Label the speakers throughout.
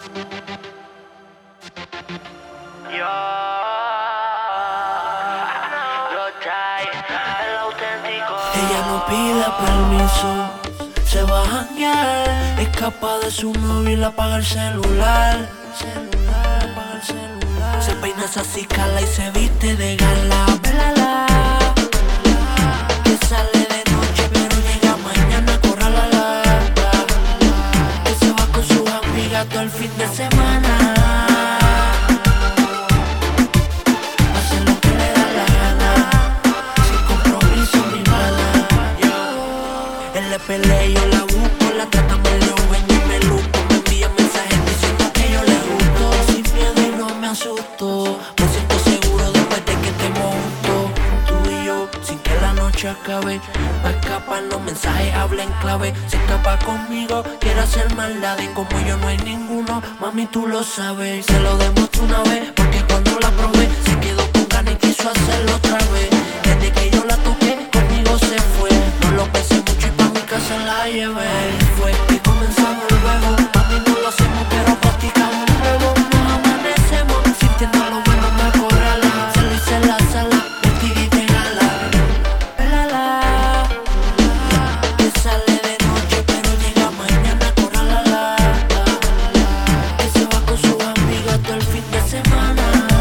Speaker 1: Yo, lo trae el auténtico.
Speaker 2: Ella no pide permiso, se va a janguear, escapa de su novio y le apaga el celular. Se peina esa cicala y se viste de gala. Vélala, que sale de noche pero llega mañana, acórralala. Que se va con sus amigas todo el fin de semana. Hace lo que le da la gana, sin compromiso ni mala. Él le pelea y yo la busco, la trata medio ven y me lupo. Me envía mensajes diciendo que yo le gusto. Sin miedo y no me asusto, me siento seguro después de que estemos juntos. Tú y yo, sin que la noche acabe. Pa' escapar los mensajes hablen clave. Se escapa conmigo, quiere hacer maldades. Como yo no hay ninguno, mami tú lo sabes. Se lo demostré una vez, porque cuando la probé se quedó con ganas y quiso hacerlo otra vez. Desde que yo la toqué, conmigo se fue. No lo pensé mucho y pa' mi casa la llevé. Y fue que comenzamos el juego. Mami no lo hacemos pero practicamos luego. Nos amanecemos sintiendo lo bueno, me acorrala. Se lo hice en la sala, vestida y de gala. Vélala, que sale de noche pero llega mañana, acórralala. Que se va con sus amigas todo el fin de semana.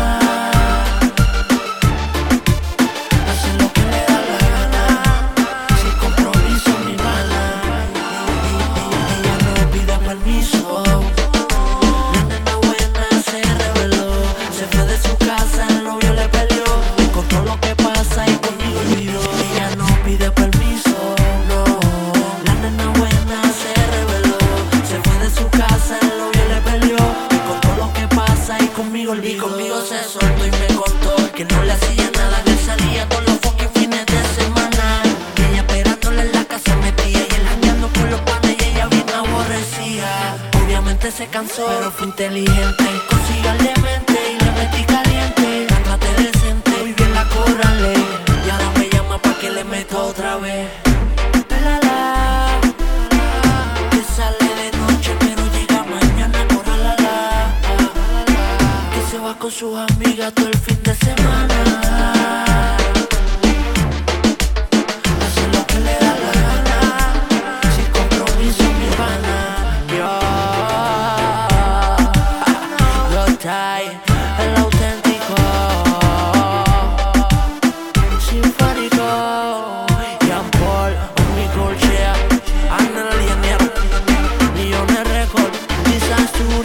Speaker 2: Hace lo que le da la gana, sin compromiso ni mala. Ella no pide permiso, la nena buena se reveló. Se fue de su casa, el novio le peleó. Me contó lo que pasa y conmigo olvidó. Ella no pide permiso, no. La nena buena se reveló. Se fue de su casa, el novio le peleó. Me contó lo que pasa y conmigo olvidó. Y conmigo se soltó y me contó que no le hacía nada, que él salía todos los fucking fines de semana. Y ella esperándole en la casa metía y él jangueando con los panes y ella bien aborrecía. Obviamente se cansó, pero fue inteligente. Consiguió al demente y le metí caliente. La traté decente y bien la córrale. Y ahora me llama pa' que le meta otra vez. Vélala, que sale de noche pero llega mañana, córralala. Que se va con sus amigas todo el fin de semana. Hace lo que le da la gana, sin compromiso ni pana. Yo trae el auténtico, sinfónico. Jean Paul, mi Colchea, Ana Lienier, Millones Record, Disaster.